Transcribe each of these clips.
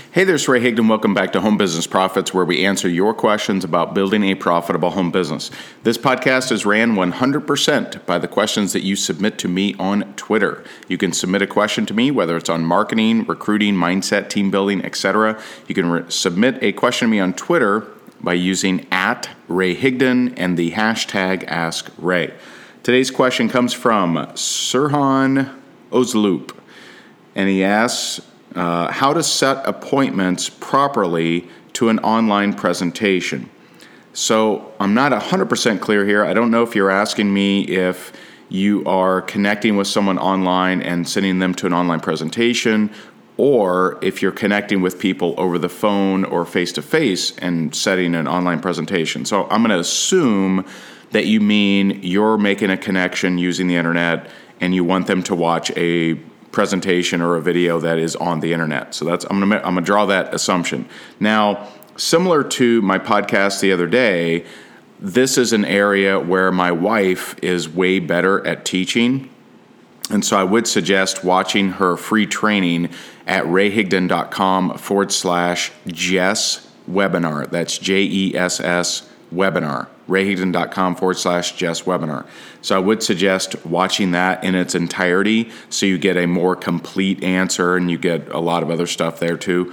Hey there, it's Ray Higdon. Welcome back to Home Business Profits, where we answer your questions about building a profitable home business. This podcast is ran 100% by the questions that you submit to me on Twitter. You can submit a question to me, whether it's on marketing, recruiting, mindset, team building, etc. You can submit a question to me on Twitter by using @RayHigdon and the hashtag AskRay. Today's question comes from Sirhan Ozloop, and he asks, how to set appointments properly to an online presentation. So I'm not 100% clear here. I don't know if you're asking me if you are connecting with someone online and sending them to an online presentation, or if you're connecting with people over the phone or face-to-face and setting an online presentation. So I'm going to assume that you mean you're making a connection using the internet and you want them to watch a presentation or a video that is on the internet. So I'm gonna draw that assumption. Now, similar to my podcast the other day, this is an area where my wife is way better at teaching. And so I would suggest watching her free training at rayhigdon.com/Jess webinar. That's JESS webinar. rayhigdon.com/Jess webinar. So I would suggest watching that in its entirety so you get a more complete answer and you get a lot of other stuff there too.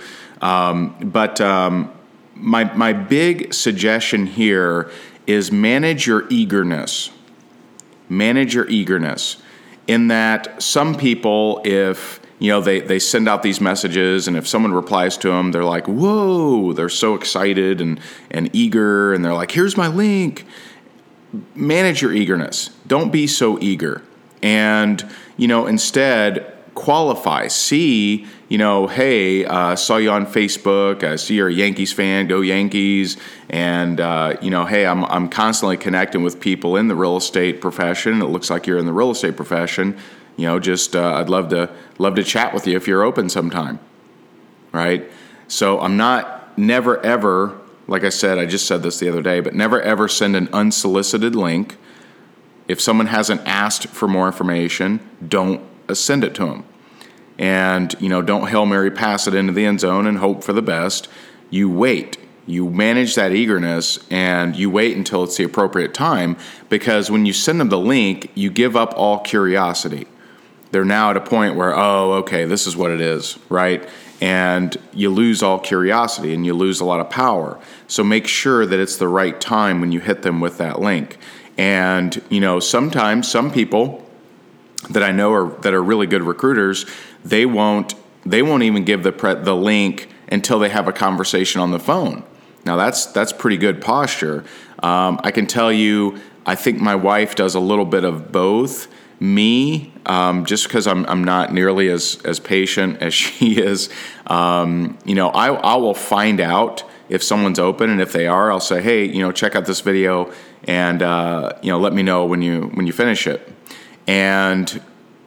My big suggestion here is manage your eagerness. Manage your eagerness in that some people, if they send out these messages, and if someone replies to them, they're like, whoa, they're so excited and eager, and they're like, here's my link. Manage your eagerness. Don't be so eager. And, instead qualify. See, hey, saw you on Facebook. I see you're a Yankees fan. Go Yankees. And, hey, I'm constantly connecting with people in the real estate profession. It looks like you're in the real estate profession. I'd love to chat with you if you're open sometime, right? So I'm never ever, like I said, I just said this the other day, but never ever send an unsolicited link. If someone hasn't asked for more information, don't send it to them. And, don't Hail Mary pass it into the end zone and hope for the best. You wait. You manage that eagerness and you wait until it's the appropriate time, because when you send them the link, you give up all curiosity. They're now at a point where, oh, okay, this is what it is, right? And you lose all curiosity and you lose a lot of power. So make sure that it's the right time when you hit them with that link. And, sometimes some people that I know that are really good recruiters, they won't even give the link until they have a conversation on the phone. Now that's pretty good posture. I can tell you, I think my wife does a little bit of both. Me, just because I'm not nearly as patient as she is, I will find out if someone's open, and if they are, I'll say, hey, check out this video, and let me know when you finish it. And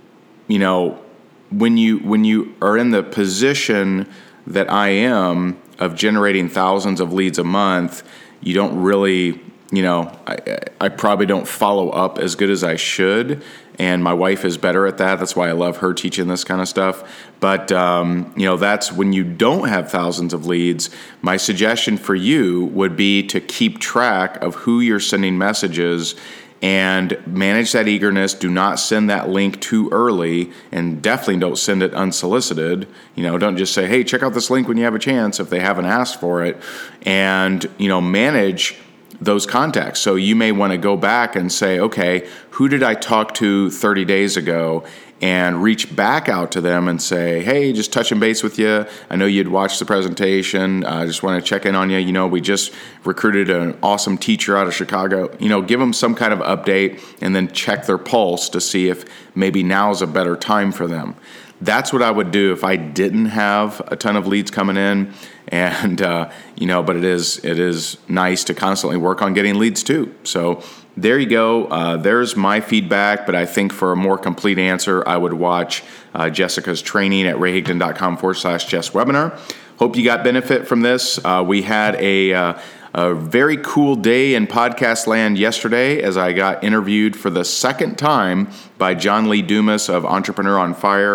when you are in the position that I am of generating thousands of leads a month, you don't really, I probably don't follow up as good as I should. And my wife is better at that. That's why I love her teaching this kind of stuff. But, that's when you don't have thousands of leads. My suggestion for you would be to keep track of who you're sending messages and manage that eagerness. Do not send that link too early, and definitely don't send it unsolicited. Don't just say, hey, check out this link when you have a chance if they haven't asked for it. And, manage those contacts. So you may want to go back and say, okay, who did I talk to 30 days ago? And reach back out to them and say, hey, just touching base with you. I know you'd watched the presentation. I just want to check in on you. We just recruited an awesome teacher out of Chicago. Give them some kind of update and then check their pulse to see if maybe now is a better time for them. That's what I would do if I didn't have a ton of leads coming in. And, but it is nice to constantly work on getting leads too. So there you go. There's my feedback, but I think for a more complete answer, I would watch Jessica's training at rayhigdon.com/Jess webinar. Hope you got benefit from this. We had a very cool day in podcast land yesterday as I got interviewed for the second time by John Lee Dumas of Entrepreneur on Fire.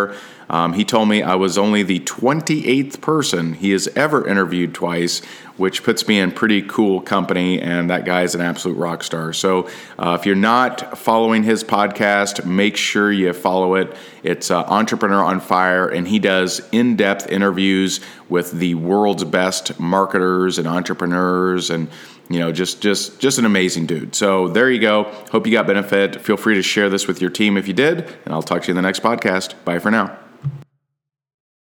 He told me I was only the 28th person he has ever interviewed twice, which puts me in pretty cool company, and that guy is an absolute rock star. So if you're not following his podcast, make sure you follow it. It's Entrepreneur on Fire, and he does in-depth interviews with the world's best marketers and entrepreneurs, and just an amazing dude. So there you go. Hope you got benefit. Feel free to share this with your team if you did, and I'll talk to you in the next podcast. Bye for now.